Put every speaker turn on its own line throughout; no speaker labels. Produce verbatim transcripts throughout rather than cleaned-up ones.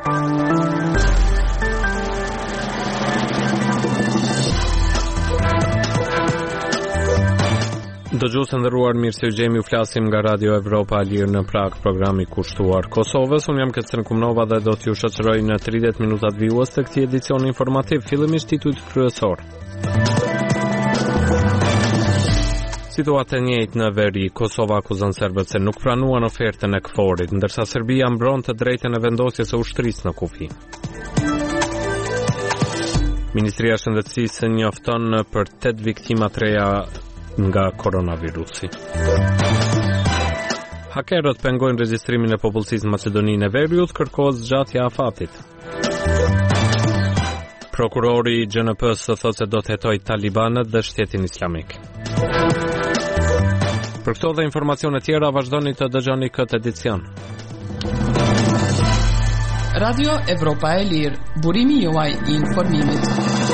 Dëgjues të nderuar, mirë se u gjemi, u flasim nga Radio Evropa e Lirë në Prag, programi kushtuar Kosovës. Unë jam Ketsen Kumnova dhe do t'ju shoqëroj në tridhjetë minutat vijues të këtij edicioni informativ. Fillimisht titujt kryesor. Situata e njëjtë në veri. Kosova akuzon serbët se nuk pranuan ofertën e K F O R-it, ndërsa Serbia mbron të drejtën e vendosjes së ushtrisë në kufi. Ministria e Shëndetësisë njofton për tetë viktima të reja nga koronavirusi. Hakerët pengojnë regjistrimin e popullsisë në Maqedoninë e Veriut, kërkohet zgjatja e afatit. Prokurori i G N P-s thotë se do të hetojë talibanët dhe shtetin islamik. Për këto dhe informacione tjera vazhdoni të dëgjoni këtë edicion.
Radio Evropa e Lirë, burimi juaj i informimit.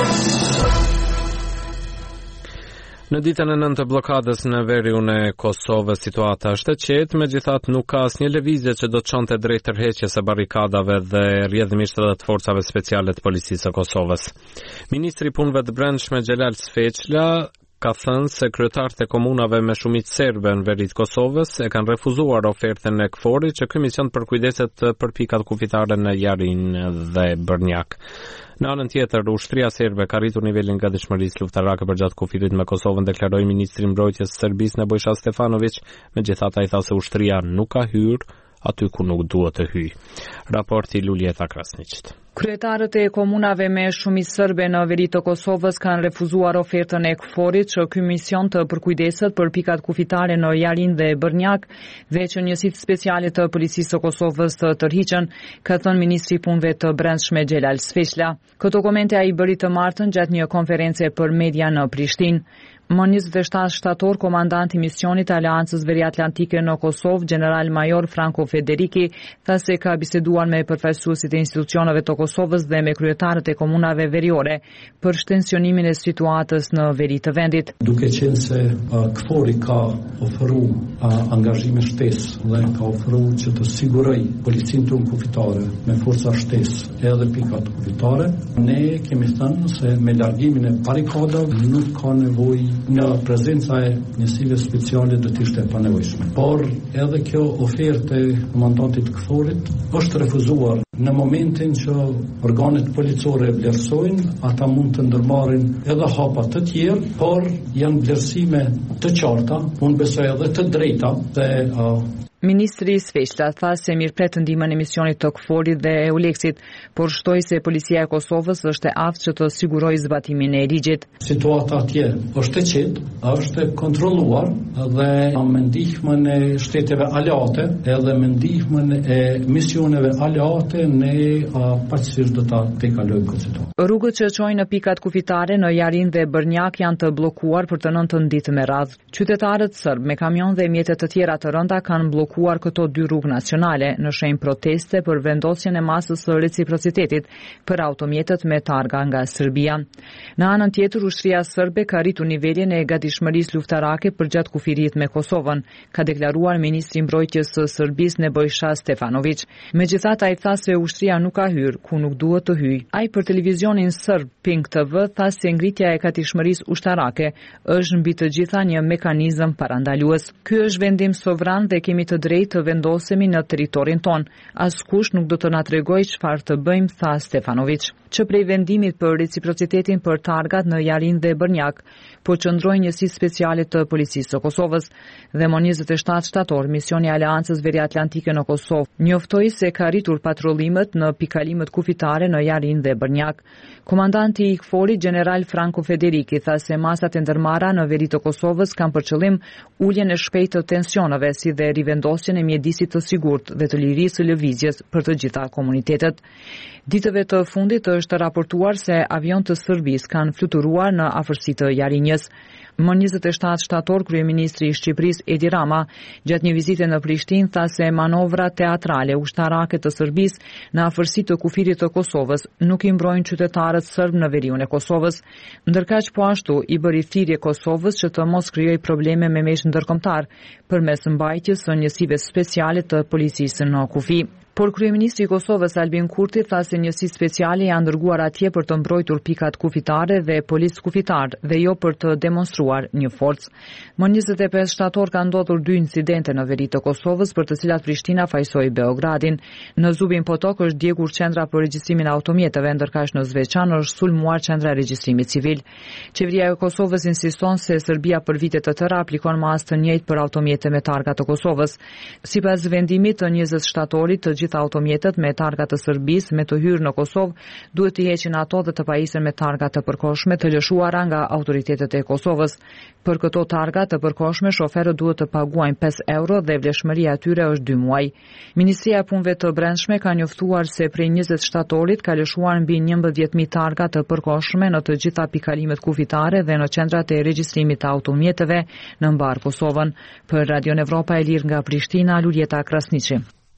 Në ditën e nëntë të blokadës në veriun e Kosovës, situata është e qetë, megjithatë nuk ka asnjë lëvizje që do të çonte drejt tërheqjes së barrikadave dhe rrjedhimisht edhe të forcave speciale të policisë së Kosovës. Ministri i Punëve të Brendshme Xhelal Sfeqla ka thënë se kryetarët e komunave me shumicë serbe në veri të Kosovës e kanë refuzuar ofertën e K F O R-it që ky mision përkujdeset për pikat kufitare në Jarin dhe Brnjak. Në anën tjetër, ushtria serbe ka rritur nivelin nga gatishmërisë luftarake përgjatë kufirit me Kosovën, deklaroi ministri i mbrojtjes së Serbisë Nebojša Stefanović, megjithatë ai tha se ushtria nuk ka hyrë aty ku nuk duhet të hyjë. Raporti Luljeta Krasniqit.
Kryetarët e komunave me shumicë serbe në veri të Kosovës kanë refuzuar ofertën e K F O R-it që ky mision të përkujdeset për pikat kufitare në Jarin dhe Brnjak dhe që njësitë speciale të policisë së Kosovës të tërhiqen, ka thënë ministri i Punëve të Brendshme Xhelal Sfeqla. Këto komente ai bëri të martën gjatë një konference për media në Prishtinë. Më njëzet e shtatë shtator, komandanti i misionit të Aleancës Veriatlantike në Kosovë, general major Franco Federiki, tha se ka biseduar me përfaqësuesit e institucioneve të Kosovës dhe me kryetarët e komunave veriore për shtensionimin e situatës në veri të vendit.
Duke qenë se uh, K F O R-i ka ofruar uh, angazhime shtesë dhe ka ofruar që të siguroj policinë tonë kufitare me forca shtesë edhe pikat kufitare, ne kemi thënë se me largimin e barikadave nuk ka nevojë në prezenca e njësive speciale do të ishte e panevojshme. Por edhe kjo ofertë e komandantit K F O R-it është refuzuar në momentin që organet policore vlerësojnë, ata mund të ndërmarrin edhe hapa të tjerë, por janë vlerësime të qarta, unë besoj edhe të drejta dhe uh,
Ministri Sfeqla tha se mirëpret ndihmën e misionit të K F O R-it dhe E U L E X-it, por shtoi se policia e Kosovës është e aftë që të sigurojë zbatimin e ligjit.
Situata atje është e qetë, është e kontrolluar dhe me ndihmën e shteteve aleate edhe me ndihmën e misioneve aleate ne paçësisht do ta tejkalojmë këtë situatë.
Rrugët që çojnë në pikat kufitare në Jarin dhe Brnjak janë të bllokuar për të nëntën ditë me radhë. Qytetarët serb me kamion dhe mjete të tjera të rënda kanë bllokuar këto dy rrugë nacionale në shenjë proteste për vendosjen e masës së reciprocitetit për automjetet me targa nga Serbia. Në anën tjetër, ushtria serbe ka rritur nivelin e gatishmërisë luftarake përgjatë kufirit me Kosovën, ka deklaruar ministri i mbrojtjes së Serbisë Nebojša Stefanović. Megjithatë, ai tha se ushtria nuk ka hyrë ku nuk duhet të hyjë. Ai për televizionin serb Pink T V tha se ngritja e gatishmërisë ushtarake është mbi të gjitha një mekanizëm parandalues. Ky është vendim sovran dhe kemi të drejtë të vendosemi në territorin ton. Askush nuk do të na tregojë çfarë të bëjmë, tha Stefanović. Që prej vendimit për reciprocitetin për targat në Jarin dhe Brnjak, po qëndrojnë njësitë speciale të policisë së Kosovës dhe më njëzet e shtatë shtator, misioni i Aleancës Veriatlantike në Kosovë njoftoi se ka rritur patrollimet në pikalimet kufitare në Jarin dhe Brnjak. Komandanti i K F O R-it, general Franco Federiki, tha se masat e ndërmarra në veri të Kosovës kanë për qëllim uljen e shpejtë të tensioneve, si dhe rivendosjen e mjedisit të sigurt dhe të lirisë së lëvizjes për të gjitha komunitetet. Ditëve të fundit është raportuar se avion të Serbisë kanë fluturuar në afërsi të Jarinjës. Më njëzet e shtatë shtator, kryeministri i Shqipërisë Edi Rama, gjatë një vizite në Prishtinë, tha se manovra teatrale ushtarake të Serbisë në afërsi të kufirit të Kosovës nuk i mbrojnë qytetarët serb në veriun e Kosovës, ndërkaq po ashtu i bëri thirrje Kosovës që të mos krijojë probleme me mesh ndërkombëtar përmes mbajtjes së njësive speciale të policisë në kufi. Por kryeministri i Kosovës Albin Kurti tha se njësi speciale janë dërguar atje për të mbrojtur pikat kufitare dhe policë kufitar dhe jo për të demonstruar një forcë. Më njëzet e pesë shtator ka ndodhur dy incidente në veri të Kosovës për të cilat Prishtina fajsoi Beogradin. Në Zubin Potok është djegur qendra për regjistrimin e automjeteve, ndërkaq në Zveçan është sulmuar qendra e regjistrimit civil. Qeveria e Kosovës insiston se Serbia për vite të tëra aplikon mas të njëjtë për automjete me targa të Kosovës. Sipas vendimit të njëzet shtatorit, të gjitha automjetet me targa të Serbisë me të hyrë në Kosovë duhet të heqin ato dhe të pajisen me targa të përkohshme të lëshuara nga autoritetet e Kosovës. Për këto targa të përkohshme, shoferët duhet të paguajnë pesë euro dhe vlefshmëria e tyre është dy muaj. Ministria e Punëve të Brendshme ka njoftuar se prej njëzet shtatorit ka lëshuar mbi njëmbëdhjetë mijë targa të përkohshme në të gjitha pikalimet kufitare dhe në qendrat e regjistrimit të automjeteve në mbar Kosovën. Për Radio Evropa e Lirë nga Prishtina, Luljeta Krasniqi.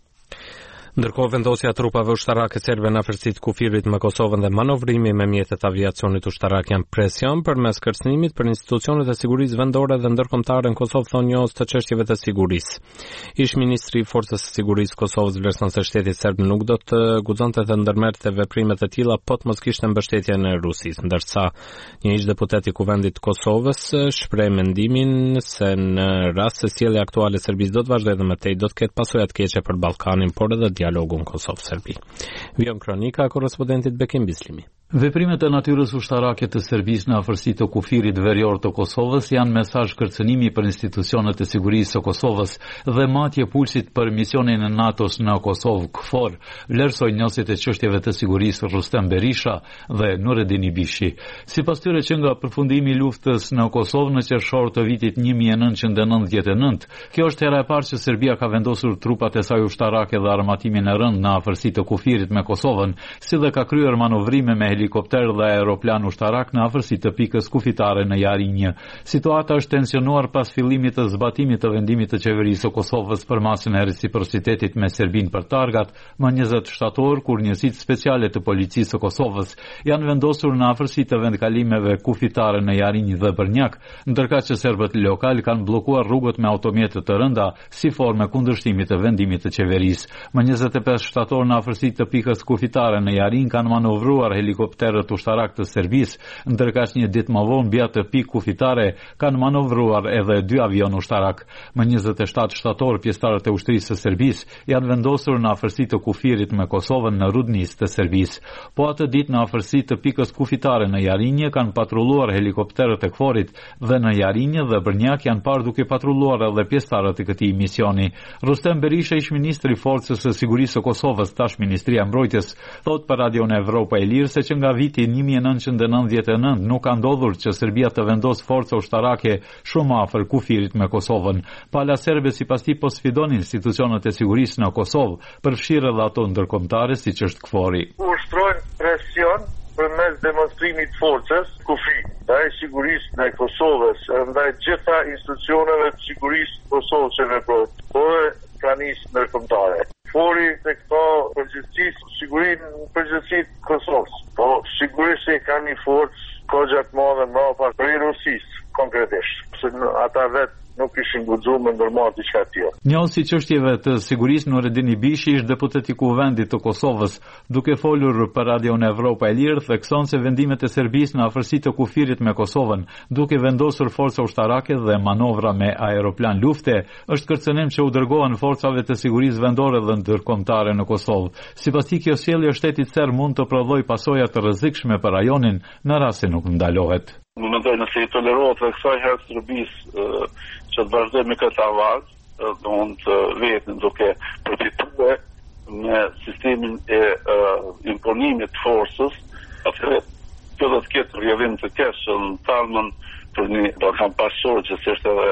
Ndërkohë vendosja e trupave ushtarake serbe në afërsitë kufirit me Kosovën dhe manovrimi me mjetet aviacionit ushtarak janë presion përmes kërcënimit për institucionet e sigurisë vendore dhe ndërkombëtare në Kosovë, thonë njohës të çështjeve të sigurisë. Ish ministri i Forcës së Sigurisë Kosovës vlerëson se shteti serb nuk do të guxonte të ndërmerrte veprime të tilla po të mos kishte mbështetjen e Rusisë, ndërsa një ish deputet i Kuvendit të Kosovës shpreh mendimin se në rast se sjellja aktuale e Serbisë do të vazhdojë dhe më tej do të ketë pasoja të keqe për Ballkanin, por edhe dialogun Kosovë-Serbi. Vion kronika korrespondentit Bekim Bislimi.
Veprimet e natyrës ushtarake të Serbisë në afërsi të kufirit verior të Kosovës janë mesazh kërcënimi për institucionet e sigurisë së Kosovës dhe matje pulsit për misionin e NATO-s në Kosovë KFOR, vlerësoi njësit e çështjeve të sigurisë Rustem Berisha dhe Nureddin Ibishi. Sipas tyre që nga përfundimi i luftës në Kosovë në qershor të vitit një mijë e nëntëqind e nëntëdhjetë e nëntë, kjo është hera e parë që Serbia ka vendosur trupat e saj ushtarake dhe armatimin e rënd në afërsi të kufirit me Kosovën, si dhe ka kryer manovrime me helikopter dhe aeroplan ushtarak në afërsi të pikës kufitare në Jarinjë. Situata është tensionuar pas fillimit të zbatimit të vendimit të qeverisë së Kosovës për masën e reciprocitetit me Serbinë për targat, më njëzet shtator kur njësitë speciale të policisë së Kosovës janë vendosur në afërsi të vendkalimeve kufitare në Jarinjë dhe Brnjak, ndërkaq që serbët lokal kanë bllokuar rrugët me automjete të rënda si formë kundërshtimit të vendimit të qeverisë. Më njëzet e pesë shtator në afërsi të pikës kufitare në Jarinjë kanë manovruar helikopterët ushtarak të Serbisë, ndërkaq një ditë më vonë mbi atë pikë kufitare kanë manovruar edhe dy avion ushtarak. Më njëzet e shtatë shtator pjesëtarët e ushtrisë së Serbisë janë vendosur në afërsi të kufirit me Kosovën në Rudnis të Serbisë. Po atë ditë në afërsi të pikës kufitare në Jarinjë kanë patrulluar helikopterët e KFOR-it dhe në Jarinjë dhe Brnjak janë parë duke patrulluar edhe pjesëtarët e këtij misioni. Rustem Berisha, ish ministri i Forcës së Sigurisë së Kosovës, tash Ministria e Mbrojtjes, thot për Radio Evropa e Lirë se që nga viti një mijë e nëntëqind e nëntëdhjetë e nëntë nuk ka ndodhur që Serbia të vendos forca ushtarake shumë afër kufirit me Kosovën. Pala serbe sipas tij po sfidon institucionet e sigurisë në Kosovë, përfshirë edhe ato ndërkombëtare siç është KFOR-i.
Ushtrojnë presion përmes demonstrimit forcës kufi ndaj sigurisë ndaj Kosovës, ndaj gjitha institucioneve të sigurisë të Kosovës që veprojnë, po dhe pranisë ndërkombëtare. KFOR-i të këto përgjithësisë sigurinë përgjithësisë Kosovës, po sigurisht e ka një forcë kogja të madhe mbrapa për Rusisë konkretisht, se ata vetë nuk ishin guxuar me ndërmarrë diçka tjetër.
Njësi çështjeve të sigurisë Nureddin Ibishi, ish deputet i Kuvendit të Kosovës, duke folur për Radio Evropa e Lirë, thekson se vendimet e Serbisë në afërsi të kufirit me Kosovën, duke vendosur forca ushtarake dhe manovra me aeroplan lufte, është kërcënim që u dërgohen forcave të sigurisë vendore dhe ndërkombëtare në Kosovë. Sipas tij, kjo sjellje e shtetit serb mund të prodhojë pasoja të rrezikshme për rajonin në rast se nuk ndalohet.
Më mendoj nëse i tolerohet dhe kësaj herë Serbisë që të vazhdoj me këtë avaz, do të vetën duke përfituar me sistemin e uh, imponimit të forcës, atëherë kjo do të ketë rrjedhim të keq në talmën për një Ballkan bashkësor që është edhe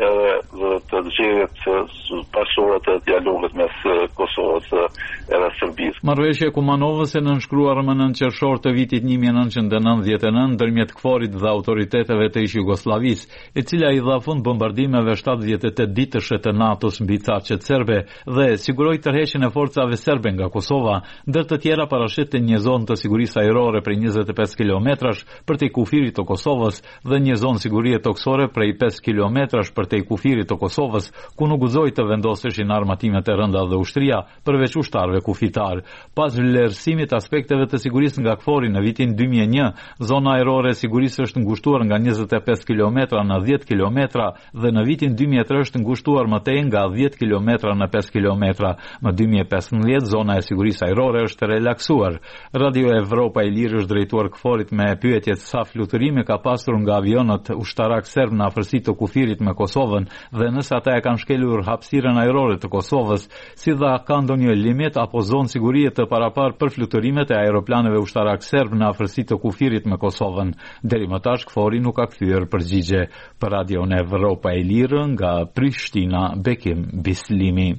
edhe të zgjedhjet bashkësorë të dialogut mes Kosovës edhe Serbisë.
Marrëveshja Kumanovës e nënshkruar më nëntë qershor të vitit një mijë e nëntëqind e nëntëdhjetë e nëntë ndërmjet KFOR-it dhe autoriteteve të ish Jugosllavisë, e cila i dha fund bombardimeve shtatëdhjetë e tetë ditëshe të NATO-s mbi Çarçet serbe dhe siguroi tërheqjen e forcave serbe nga Kosova, ndër të tjera parashitën një zonë të sigurisë ajrore prej njëzet e pesë kilometrash përtej kufirit të Kosovës dhe një zonë sigurie toksore prej pesë kilometrash përtej kufirit të Kosovës, Kosovës, ku nuk guxoi të vendoseshin armatimet e rënda dhe ushtria përveç ushtarëve kufitar. Pas vlerësimit aspekteve të sigurisë nga KFOR-i në vitin dy mijë e një, zona ajrore e sigurisë është ngushtuar nga njëzet e pesë kilometra në dhjetë kilometra dhe në vitin dy mijë e tre është ngushtuar më tej nga dhjetë kilometra në pesë kilometra. Më dy mijë e pesëmbëdhjetë zona e sigurisë ajrore është relaksuar. Radio Evropa e Lirë është drejtuar KFOR-it me pyetjet sa fluturime ka pasur nga avionët ushtarak serb në afërsi të kufirit me Kosovën dhe nëse ata e kanë shkelur hapësirën ajrore të Kosovës, si dha ka ndonjë limit apo zonë sigurie të parapar për fluturimet e aeroplaneve ushtarak serb në afërsi të kufirit me Kosovën. Deri më tash KFOR-i nuk ka kthyer përgjigje. Për Radio Evropa e Lirë nga Prishtina, Bekim Bislimi.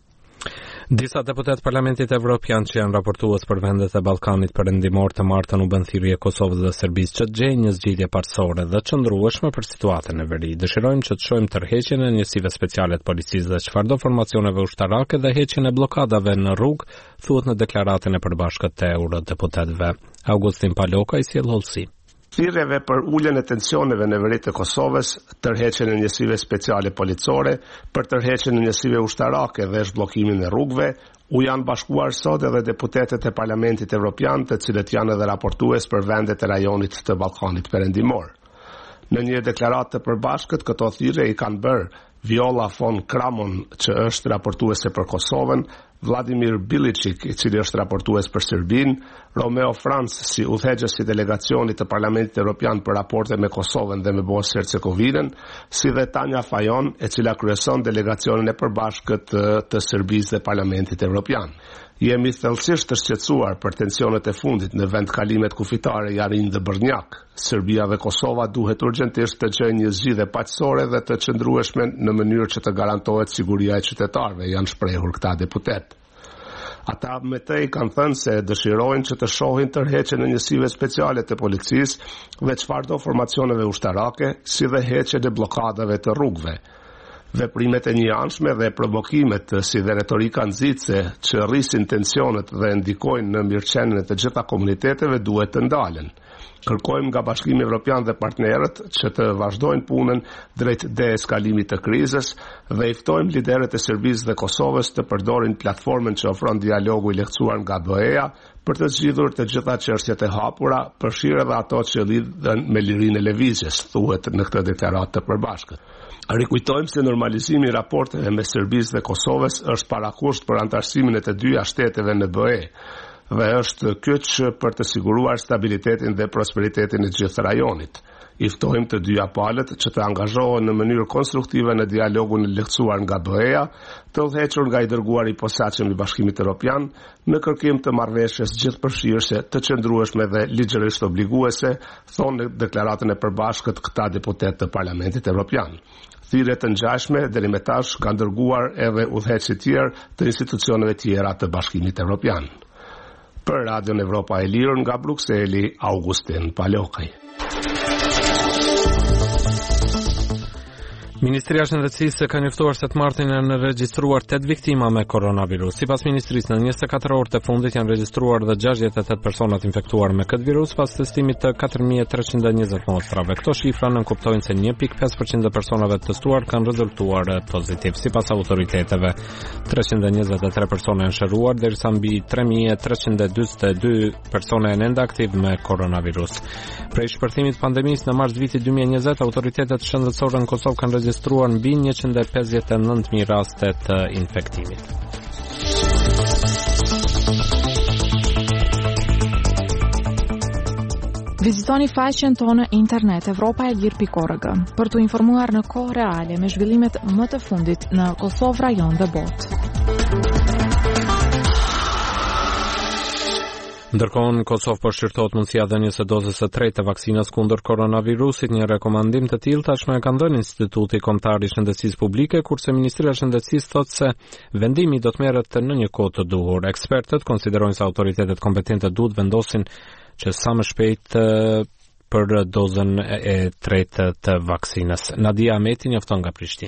Disa deputet Parlamentit Evropian që janë raportues për vendet e Ballkanit Perëndimor të martën u bën thirrje Kosovës dhe Serbisë që të gjejnë një zgjidhje parsorë dhe qëndrueshme për situatën e veri. Dëshirojmë që të shohim tërheqjen e njësive speciale të policisë dhe çfarëdo formacioneve ushtarake dhe heqjen e bllokadave në rrugë, thuhet në deklaratën e përbashkët të eurodeputetëve. Augustin Paloka i sjell hollësi.
Thirrjeve për uljen e tensioneve në veri të Kosovës, tërheqjen e njësive speciale policore, për tërheqjen e njësive ushtarake dhe zhbllokimin e rrugëve, u janë bashkuar sot edhe deputetet e Parlamentit Evropian, të cilët janë edhe raportues për vendet e rajonit të Ballkanit Perëndimor. Në një deklaratë të përbashkët, këto thirrje i kanë bërë Viola von Kramon, që është raportuese për Kosovën, Vladimir Bilicic, i cili është raportues për Serbinë, Romeo Franz si udhëheqës i delegacionit të Parlamentit Evropian për raporte me Kosovën dhe me Bosnjë Hercegovinën, si dhe Tanja Fajon, e cila kryeson delegacionin e përbashkët të, të Serbisë dhe Parlamentit Evropian. Jemi thellësisht të shqetësuar për tensionet e fundit në vendkalimet kufitare Jarin dhe Brnjak. Serbia dhe Kosova duhet urgjentisht të gjejnë një zgjidhje paqësore dhe të qëndrueshme në mënyrë që të garantohet siguria e qytetarëve, janë shprehur këta deputet. Ata me të i kanë thënë se dëshirojnë që të shohin tërheqjen e njësive speciale të policisë dhe çfarëdo formacioneve ushtarake, si dhe heqjen e bllokadave të rrugëve. Veprimet e njëanshme dhe provokimet si dhe retorika nxitse që rrisin tensionet dhe ndikojnë në mirëqenien e të gjitha komuniteteve duhet të ndalen. Kërkojmë nga Bashkimi Evropian dhe partnerët që të vazhdojnë punën drejt deeskalimit të krizës dhe i ftojmë liderët e Serbisë dhe Kosovës të përdorin platformën që ofron dialogu i lehtësuar nga B E-ja për të zgjidhur të gjitha çështjet e hapura, përfshirë edhe ato që lidhen me lirinë e lëvizjes, thuhet në këtë deklaratë të përbashkët. Rikujtojmë se normalizimi i raporteve me Serbisë dhe Kosovës është parakusht për antarësimin e të dyja shteteve në B E dhe është kyç për të siguruar stabilitetin dhe prosperitetin e gjithë rajonit. I ftojmë të dyja palët që të angazhohen në mënyrë konstruktive në dialogun e lehtësuar nga B E-ja, të udhëhequr nga i dërguari i posaçëm i Bashkimit Evropian në kërkim të marrëveshjes gjithëpërfshirëse, të qëndrueshme dhe ligjërisht obliguese, thonë në deklaratën e përbashkët këta deputet të Parlamentit Evropian. Thirrje të ngjashme deri më tash kanë dërguar edhe udhëheqësit tjerë të institucioneve tjera të Bashkimit Evropian. Për Radio Evropa e Lirë nga Brukseli, Augustin Palokaj.
Ministria e Shëndetësisë ka njoftuar se të martin janë regjistruar tetë viktima me koronavirus. Sipas ministrisë, në njëzet e katër orët e fundit janë regjistruar dhe gjashtëdhjetë e tetë personat infektuar me këtë virus pas testimit të katër mijë e treqind e njëzet mostrave. Këto shifra nënkuptojnë se një pikë pesë përqind e personave të testuar kanë rezultuar pozitiv. Sipas autoriteteve, treqind e njëzet e tre persona janë shëruar, derisa mbi tre mijë e treqind e dyzet e dy persona janë ende aktiv me koronavirus. Prej shpërthimit pandemisë në mars vitit dy mijë e njëzet, autoritetet shëndetësore në Kosovë kanë regjistruar mbi njëqind e pesëdhjetë e nëntë mijë raste të infektimit.
Vizitoni faqen tonë internet evropa e lirë pikë org për të informuar në kohë reale me zhvillimet më të fundit në Kosovë, rajon dhe botë.
Ndërkohë, në Kosovë po shqyrtohet mundësia dhënies së dozës së tretë të vaksinës kundër koronavirusit. Një rekomandim të tillë tashmë e ka dhënë Instituti Kombëtar i Shëndetësisë Publike, kurse Ministria e Shëndetësisë thotë se vendimi do të merret në një kohë të duhur. Ekspertët konsiderojnë se autoritetet kompetente duhet vendosin që sa më shpejt për dozën e tretë të vaksinës. Nadia Ameti njofton nga Prishtina.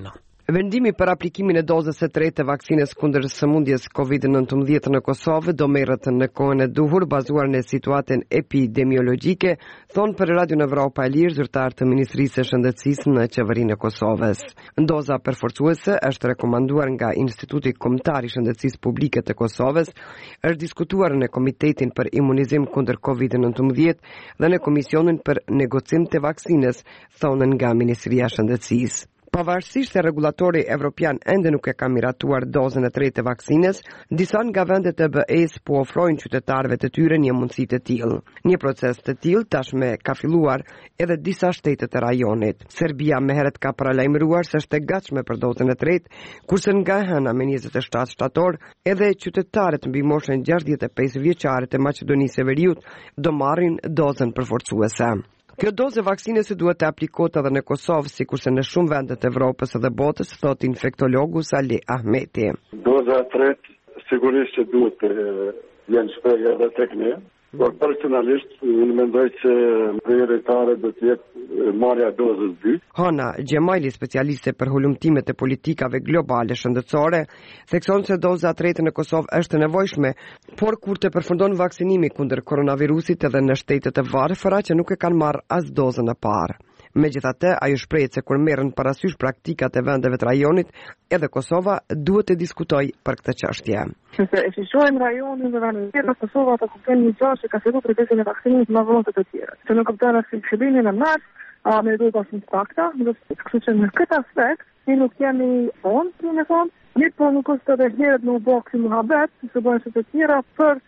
Vendimi për aplikimin e dozës së tretë të vaksinës kundër sëmundjes kovid nëntëmbëdhjetë në Kosovë do merret në kohën e duhur bazuar në situatën epidemiologjike, thonë për Radio Evropa e Lirë zyrtar të Ministrisë së Shëndetësisë në qeverinë e Kosovës. Doza përforcuese është rekomanduar nga Instituti Kombëtar i Shëndetësisë Publike të Kosovës, është diskutuar në Komitetin për Imunizim kundër kovid nëntëmbëdhjetë dhe në Komisionin për Negocim të Vaksinës, thonë nga Ministria e Shëndetësisë. Pavarësisht se regulatori evropian ende nuk e ka miratuar dozën e tretë të vaksinës, disa nga vendet e B E-s po ofrojnë qytetarëve të tyre një mundësi të tillë. Një proces të tillë tashmë ka filluar edhe disa shtete të rajonit. Serbia më herët ka paralajmëruar se është e gatshme për dozën e tretë, kurse nga hëna me njëzet e shtatë shtator, edhe qytetarët mbi moshën gjashtëdhjetë e pesë vjeçare të Maqedonisë së Veriut do marrin dozën përforcuese. Kjo dozë vaksinës duhet të aplikohet edhe në Kosovë, sikurse në shumë vende të Evropës dhe botës, thot infektologu Salih Ahmeti.
Doza e tretë sigurisht që duhet të jenë shprehje edhe tek ne, por personalisht unë mendoj që prioritare do të jetë marrja dozës dytë.
Hana Gjemajli, specialiste për hulumtimet e politikave globale shëndetësore, thekson se doza e tretë në Kosovë është nevojshme, por kur të përfundon vaksinimi kundër koronavirusit edhe në shtetet e varfëra që nuk e kanë marrë as dozën e parë. Megjithatë, ajo shpreh se kur merren parasysh praktikat e vendeve të rajonit, edhe Kosova duhet të diskutojë për këtë çështje.
Nëse e shohim rajonin dhe vendet tjera, Kosova ata kuptojnë një gjë që ka filluar procesin e vaksinimit me vende të tjera. Që nuk kupton as fillimin e mars, a me duhet pas një fakta, kështu që në këtë aspekt ne nuk jemi on, në fond, një po nuk është edhe herët në boksi muhabet, se bëhen të tjera për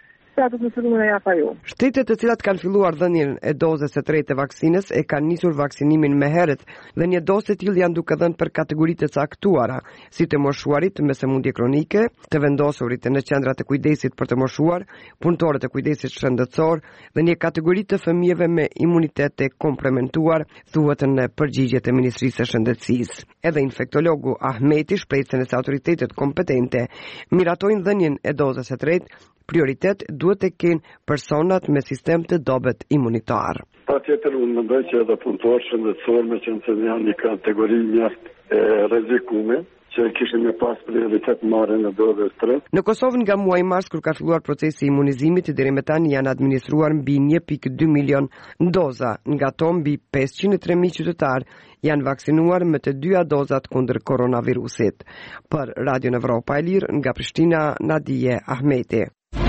Shtetet të cilat kanë filluar dhënien e dozës së tretë të vaksinës e kanë nisur vaksinimin më herët dhe një dozë të tillë janë duke dhënë për kategoritë të caktuara, si të moshuarit me sëmundje kronike, të vendosurit në qendrat të kujdesit për të moshuar, punëtorët e kujdesit shëndetësor dhe një kategori të fëmijëve me imunitet të komplementuar, thuhet në përgjigjet e Ministrisë së Shëndetësisë. Edhe infektologu Ahmeti shpreh se nëse autoritetet kompetente miratojnë dhënien e dozës së tretë, prioritet duhet të kenë personat me sistem të dobët imunitar.
Patjetër unë mendoj që edhe punëtorë shëndetësor me qenë se janë një kategori mjaft e rrezikume, që kishin me pas prioritet marrën në dozën e tretë.
Në Kosovë nga muaji mars kur ka filluar procesi i imunizimit, deri më tani janë administruar mbi një pikë dy milion doza, nga to mbi pesëqind e tre mijë qytetar janë vaksinuar me të dyja dozat kundër koronavirusit. Për Radio Evropa e Lirë nga Prishtina, Nadije Ahmeti.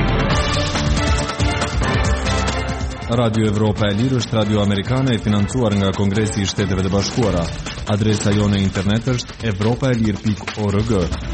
Radio Evropa e Lirë është radio amerikane e financuar nga Kongresi i Shteteve të Bashkuara. Adresa jone internet është evropaelir pikë org.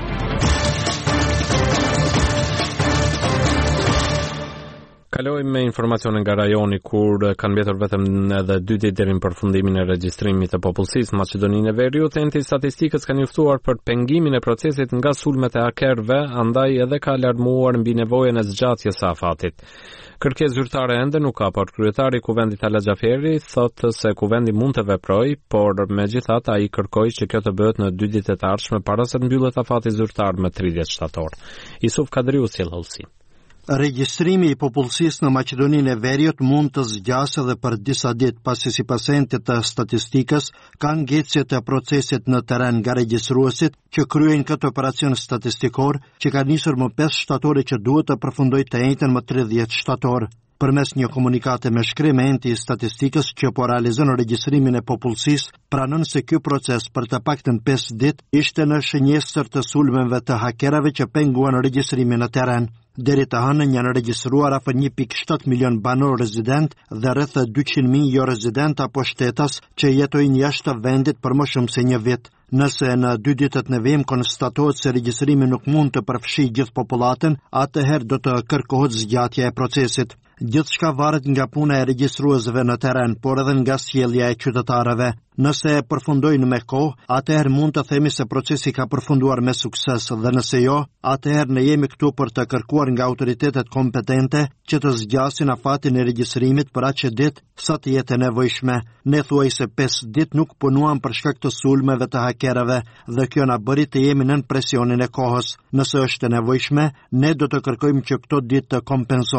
Kalojmë me informacione nga rajoni kur kanë mbetur vetëm edhe dy ditë deri në përfundimin e regjistrimit të popullsisë. Maqedoninë e Veriut, enti i statistikës ka njoftuar për pengimin e procesit nga sulmet e hakerëve, andaj edhe ka alarmuar mbi nevojën e zgjatjes së afatit. Kërkesë zyrtare ende nuk ka, por kryetari i kuvendit Ala Xhaferi thotë se kuvendi mund të veprojë, por megjithatë ai kërkoi që kjo të bëhet në dy ditët e ardhshme para se të mbyllet afati zyrtar më tridhjetë shtator. Isuf Kadriu sjell hollësi.
Regjistrimi i popullsisë në Maqedoninë e Veriut mund të zgjasë edhe për disa ditë, pasi sipas entit të statistikës ka ngecje të procesit në terren nga regjistruesit që kryejnë këtë operacion statistikor që ka nisur më pesë shtatori që duhet të përfundojë të njëjtën më tridhjetë shtator. Përmes një komunikate me shkrim, enti i statistikës që po realizon regjistrimin e popullsisë pranon se ky proces për të paktën pesë ditë ishte në shënjestër të sulmeve të hakerave që penguan regjistrimin në terren. Deri të hënën janë regjistruar afër një pikë shtat milion banor rezident dhe rreth dyqind mijë jo rezident apo shtetas që jetojnë jashtë vendit për më shumë se një vit. Nëse në dy ditët në vim konstatohet se regjistrimi nuk mund të përfshijë gjithë popullatën, atëherë do të kërkohet zgjatja e procesit. Gjithçka varet nga puna e regjistruesve në terren, por edhe nga sjellja e qytetarëve. Nëse e përfundojnë me kohë, atëherë mund të themi se procesi ka përfunduar me sukses, dhe nëse jo, atëherë ne jemi këtu për të kërkuar nga autoritetet kompetente që të zgjasin afatin e regjistrimit për aq ditë sa të jetë nevojshme. Ne thuajse pesë ditë nuk punuam për shkak të sulmeve të hakerëve dhe kjo na bëri të jemi nën presionin e kohës. Nëse është e nevojshme, ne do të kërkojmë që këto ditë të kompensohen.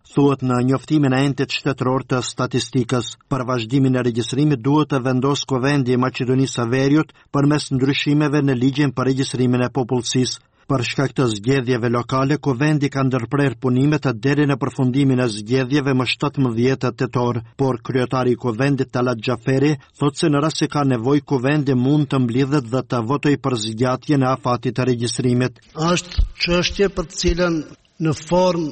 thuhet në njoftimin e entit shtetëror të statistikës. Për vazhdimin e regjistrimit duhet të vendos Kuvendi i Maqedonisë së Veriut përmes ndryshimeve në ligjin për regjistrimin e popullsisë. Për shkak të zgjedhjeve lokale, Kuvendi ka ndërprer punimet deri në përfundimin e zgjedhjeve më shtatëmbëdhjetë tetor, por kryetari i Kuvendit Talat Xhaferi thotë se në rast se ka nevojë Kuvendi mund të mblidhet dhe të votojë për zgjatjen e afatit të regjistrimit.
Është çështje për të cilën në formë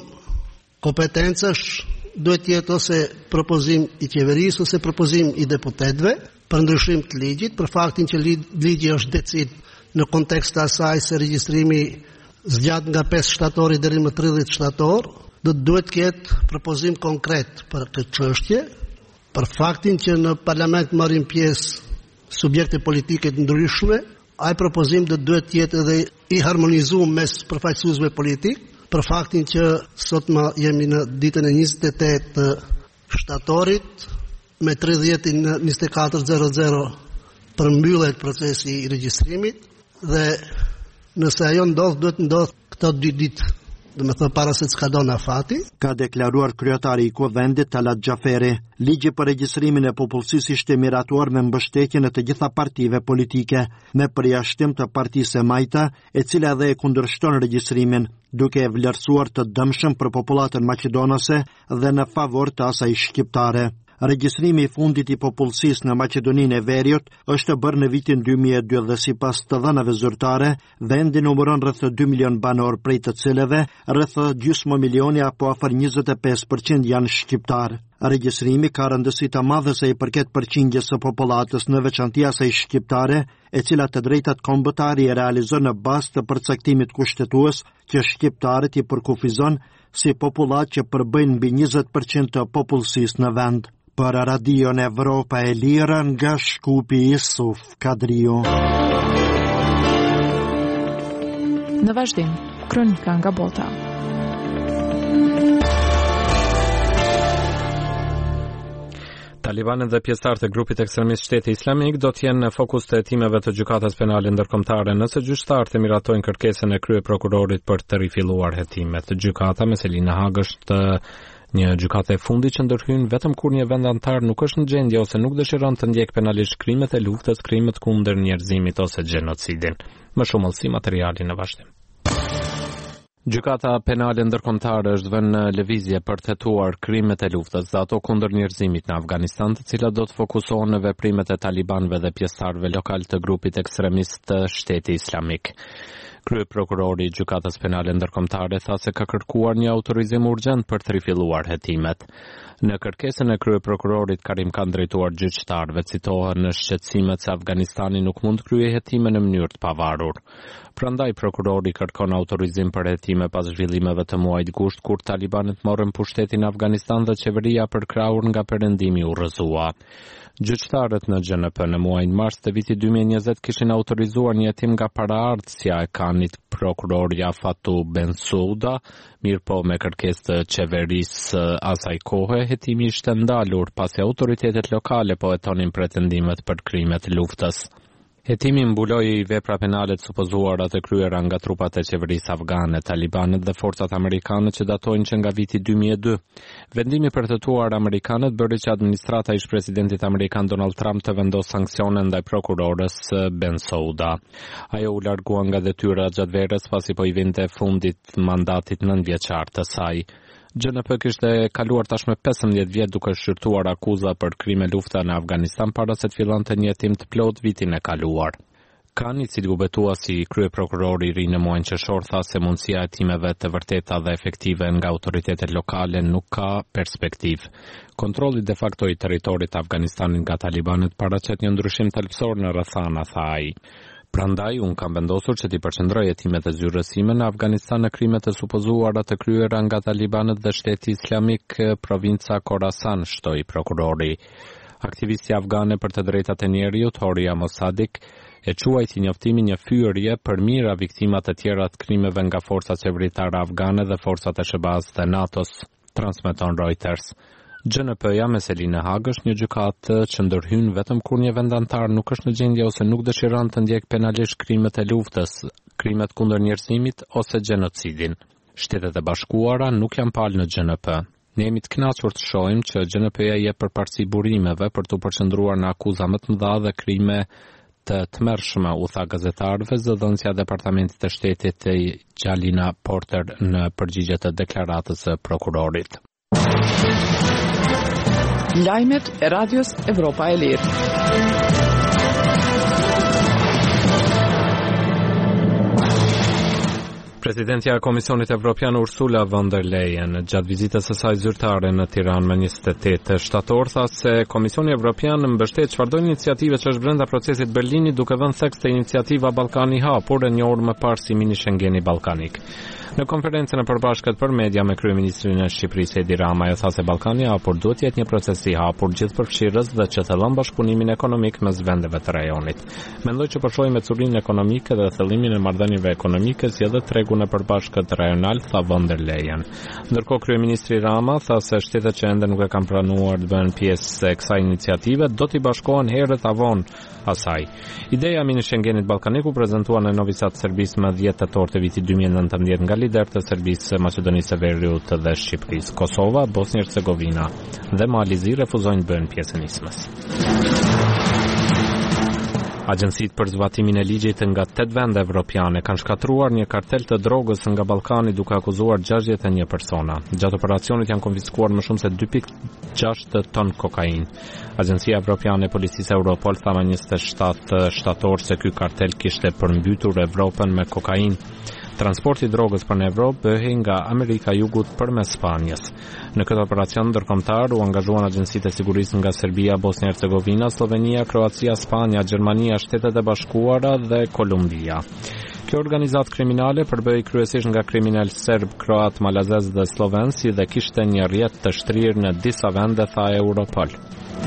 kompetencash duhet të jetë ose propozim i qeverisë ose propozim i deputetëve për ndryshim të ligjit, për faktin që ligji është decid në kontekst të asaj se regjistrimi zgjat nga pesë shtatori deri më tridhjetë shtator, do të duhet të ketë propozim konkret për këtë çështje, për faktin që në parlament marrin pjesë subjekte politike të ndryshme, ai propozim do të duhet të jetë edhe i harmonizuar mes përfaqësuesve politik, për faktin që sot më jemi në ditën e njëzet e tetë të shtatorit, me tridhjetë në njëzet e katër zero përmbyllet procesi i regjistrimit, dhe nëse ajo ndodh, duhet ndodh këto dy ditë, dhe me thë para se të skadon afati.
Ka deklaruar kryetari i Kuvendit Talat Xhaferi. Ligji për regjistrimin e popullsisë ishte miratuar me mbështetjen e të gjitha partive politike, me përjashtim të Partisë së Majta, e cila edhe e kundërshton regjistrimin, duke e vlerësuar të dëmshëm për popullatën maqedonase dhe në favor të asaj shqiptare. Regjistrimi i fundit i popullsisë në Maqedoninë e Veriut është bërë në vitin dy mijë e dy dhe sipas të dhënave zyrtare, vendi numëron rreth dy milion banor, prej të cilëve rreth gjysmë milioni apo afër njëzet e pesë përqind janë shqiptar. Regjistrimi ka rëndësi të madhe sa i përket përqindjes së popullatës, në veçanti asaj shqiptare, e cila të drejtat kombëtare i realizon në bazë të përcaktimit kushtetues që shqiptarët i përkufizon si popullat që përbëjnë mbi njëzet përqind të popullsisë në vend. Për Radion Evropa e Lirë nga Shkupi Isuf Kadriu.
Në vazhdim, kronika nga bota.
Talibanët dhe pjesëtarët e grupit ekstremist Shteti Islamik do të jenë në fokus të hetimeve të gjykatës penale ndërkombëtare nëse gjyqtarët e miratojnë kërkesën e kryeprokurorit për të rifilluar hetimet. Gjykata me seli në Hag është një gjykate e fundit që ndërhyn vetëm kur një vend antar nuk është në gjendje ose nuk dëshiron të ndjek penalisht krimet e luftës, krimet kundër njerëzimit ose gjenocidin. Më shumë mëlsi materiali në vazhdim. Gjykata penale ndërkombëtare është vënë në lëvizje për të hetuar krimet e luftës dhe ato kundër njerëzimit në Afganistan, të cilat do të fokusohen në veprimet e talibanëve dhe pjesëtarëve lokal të grupit ekstremist të Shteti Islamik. Kryeprokurori i Gjykatës Penale Ndërkombëtare tha se ka kërkuar një autorizim urgjent për të rifilluar hetimet. Në kërkesën e kryeprokurorit Karim kanë drejtuar gjyqtarëve, citohen në shqetësimet se Afganistani nuk mund të kryejë hetime në mënyrë të pavarur. Prandaj prokurori kërkon autorizim për hetime pas zhvillimeve të muajit gusht kur talibanët morën pushtetin në Afganistan dhe qeveria përkrahur nga perëndimi u rrëzua. Gjyqtarët në G N P në muajin mars të vitit dy mijë e njëzet kishin autorizuar një hetim nga paraardhësja e kanit prokurorja Fatu Bensouda, mirë po me kërkesë të qeverisë asaj kohe, hetimi ishte ndalur pasi autoritetet lokale po hetonin pretendimet për krimet luftës. Hetimi mbuloi vepra penale të supozuara të kryera nga trupat e qeverisë afgane, talibanët dhe forcat amerikane që datojnë që nga viti dy mijë e dy. Vendimi për të hetuar amerikanët bëri që administrata e ish-presidentit amerikan Donald Trump të vendos sanksione ndaj prokurores Bensouda. Ajo u largua nga detyra gjatë verës pasi po i vinte fundit mandatit nëntëvjeçar të saj. G N P kishte kaluar tashmë pesëmbëdhjetë vjet duke shqyrtuar akuza për krime lufta në Afganistan para se të fillonte një hetim të plot vitin e kaluar. Kan, i cili u betua si kryeprokurori i ri në muajin qershor, tha se mundësia e hetimeve të vërteta dhe efektive nga autoritetet lokale nuk ka perspektivë. Kontrolli de facto i territorit të Afganistanit nga talibanët paraqet një ndryshim thelbësor në rrethana, tha ai. Prandaj, unë kam vendosur që t'i përqendroj hetimet e zyrësime në Afganistan në krimet e supozuara të kryera nga talibanët dhe Shteti Islamik provinca Khorasan, shtoi prokurori. Aktivisti afgane për të drejtat e njerëzit, Horia Mossadik, e quajti njoftimin një fyerje për mira viktimat e tjera të krimeve nga forcat qeveritare afgane dhe forcat e SHBA-s dhe NATO-s, transmeton Reuters. G N P-ja me seli në Hag është një gjykatë që ndërhyn vetëm kur një vendantar nuk është në gjendje ose nuk dëshiron të ndjek penalisht krimet e luftës, krimet kundër njerëzimit ose gjenocidin. Shtetet e Bashkuara nuk janë palë në G N P. Ne jemi të kënaqur të shohim që G N P-ja jep përparësi burimeve për të përqendruar në akuza më të mëdha dhe krime të tmerrshme, u tha gazetarëve zëdhënësja e Departamentit të Shtetit Gjalina Porter në përgjigje të deklaratës së prokurorit.
Lajmet e Radios Evropa e Lirë.
Presidentja e Komisionit Evropian Ursula von der Leyen gjatë vizitës së saj zyrtare në Tiranë më njëzet e tetë shtator tha se Komisioni Evropian mbështet çfarëdo iniciative që është brenda procesit Berlinit duke vënë theks te iniciativa Ballkani i hapur e njohur më parë si mini Schengeni ballkanik. Në konferencën e përbashkët për media me kryeministrin e Shqipërisë Edi Rama ajo tha se Ballkani i hapur duhet të jetë një proces i hapur gjithëpërfshirës dhe që thellon bashkëpunimin ekonomik mes vendeve të rajonit. Mendoj që po shohim ecurinë ekonomike dhe thellimin e marrëdhënieve ekonomike si edhe tregun e përbashkët rajonal, tha von der Leyen. Ndërkohë kryeministri Rama tha se shtetet që ende nuk e kanë pranuar të bëhen pjesë e kësaj iniciative do t'i bashkohen herët avon asaj. Ideja e mini Schengenit ballkanik u prezantua në Novi Sad Serbisë më dhjetë tetor të vitit dy mijë e nëntëmbëdhjetë nga lider të Serbisë, Maqedonisë së Veriut dhe Shqipërisë. Kosova, Bosnjë-Hercegovina dhe Malizi refuzojnë të bëhen pjesë e nismës. Agjencitë për zbatimin e ligjit nga tetë vende evropiane kanë shkatruar një kartel të drogës nga Ballkani duke akuzuar gjashtëdhjetë e një persona. Gjatë operacionit janë konfiskuar më shumë se dy pikë gjashtë ton kokainë. Agjencia Evropiane e Policisë Europol tha më njëzet e shtatë shtator se ky kartel kishte përmbytur Evropën me kokainë. Transporti i drogës për në Evropë bëhej nga Amerika e Jugut përmes Spanjës. Në këtë operacion ndërkombëtar u angazhuan agjencitë e sigurisë nga Serbia, Bosnjë-Hercegovina, Slovenia, Kroacia, Spanja, Gjermania, Shtetet e Bashkuara dhe Kolumbia. Kjo organizatë kriminale përbëhej kryesisht nga kriminal serb, kroat, malazez dhe sloven, si dhe kishte një rrjet të shtrirë në disa vende, tha Europol.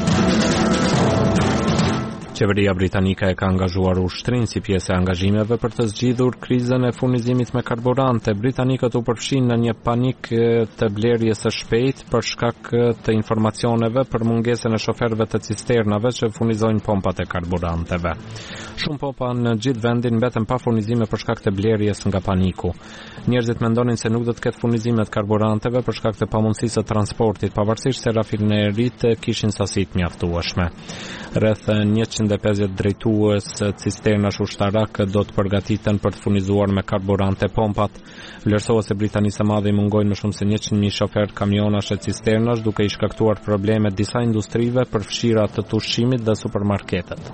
Qeveria britanike e ka angazhuar ushtrin si pjesë e angazhimeve për të zgjidhur krizën e furnizimit me karburante. Britanikët u përfshin në një panik të blerjes së shpejtë për shkak të informacioneve për mungesën e shoferëve të cisternave që furnizojnë pompat e karburanteve. Shumë pompa në gjithë vendin mbeten pa furnizime për shkak të blerjes nga paniku. Njerëzit mendonin se nuk do të ketë furnizime të karburanteve për shkak të pamundësisë së transportit, pavarësisht se rafineritë kishin sasi të mjaftueshme. Rreth njëqind e pesëdhjetë drejtues cisternash ushtarak do të përgatiten për të furnizuar me karburante pompat. Vlerësohet se Britanisë së Madhe i mungojnë më shumë se njëqind mijë shoferë kamionash e cisternash, duke i shkaktuar probleme disa industrive për fshira të ushqimit dhe supermarketet.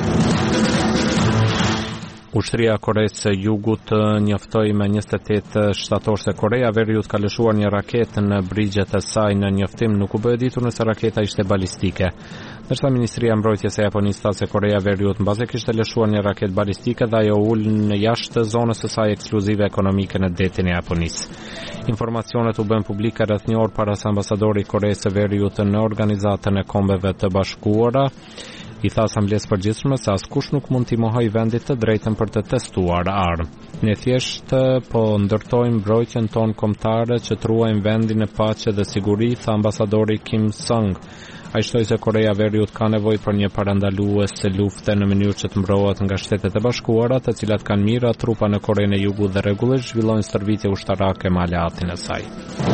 Ushtria e Koreas së Jugut njoftoi me njëzet e tetë shtator se Korea e Veriut ka lëshuar një raketë në brigjet e saj. Në njoftim nuk u bë ditur nëse raketa ishte balistike. Ndërsa Ministria e Mbrojtjes e Japonisë tha se Korea e Veriut mbase kishte lëshuar një raketë balistike dhe ajo ul në jashtë zonës së saj ekskluzive ekonomike në detin e Japonisë. Informacionet u bën publike rreth një orë para se ambasadori i Koreas së Veriut në Organizatën e Kombeve të Bashkuara i tha Asamblesë Përgjithshme se askush nuk mund t'i mohojë vendit të drejtën për të testuar armë. Ne thjesht po ndërtojmë mbrojtjen tonë kombëtare që truajmë vendin në paqe dhe siguri, tha ambasadori Kim Song. Ai shtoi se Korea e Veriut ka nevojë për një parandaluese lufte në mënyrë që të mbrohet nga Shtetet e Bashkuara, të cilat kanë mira trupa në Korenë e Jugut dhe rregullisht zhvillojnë stërvitje ushtarake me aleatin e saj.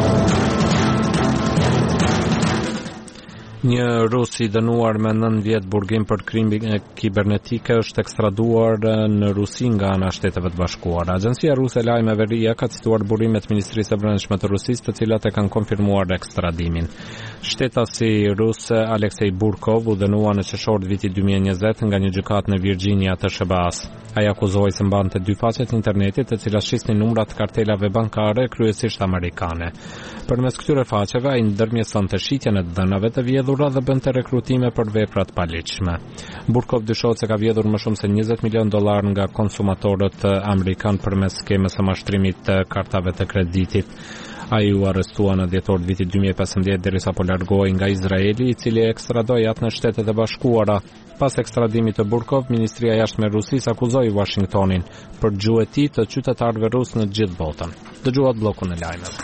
Një rus i dënuar me nëntë vjet burgim për krime kibernetike është ekstraduar në Rusi nga ana e Shteteve të Bashkuara. Agjencia ruse e lajmeve R I A ka cituar burimet e Ministrisë së Brendshme të Rusisë, të cilat e kanë konfirmuar ekstradimin. Shtetasi rus Aleksej Burkov u dënua në qershor të vitit dy mijë e njëzet nga një gjykatë në Virginia të S B A-s. Ai akuzohej se mbante dy faqe të internetit, të cilat shisnin numra të kartelave bankare, kryesisht amerikane. Përmes këtyre faqeve ai ndërmjetësonte shitjen e dhënave të vjedhura dhe bënte rekrutime për vepra të paligjshme. Burkov dyshohet se ka vjedhur më shumë se njëzet milion dollar nga konsumatorët amerikan përmes skemës së mashtrimit të kartave të kreditit. Ai u arrestua në dhjetor të vitit dy mijë e pesëmbëdhjetë derisa po largohej nga Izraeli, i cili e ekstradoi atë në Shtetet e Bashkuara. Pas ekstradimit të Burkov, Ministria e Jashtme e Rusisë akuzoi Washingtonin për gjueti të qytetarëve rusë në gjithë botën. Dëgjuat bllokun e lajmeve.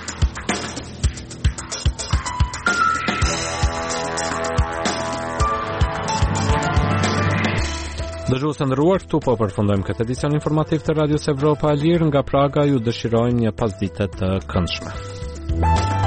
Dëgjues të nderuar, këtu po përfundojmë këtë edicion informativ të Radios Evropa e Lirë. Nga Praga ju dëshirojmë një pasdite të këndshme.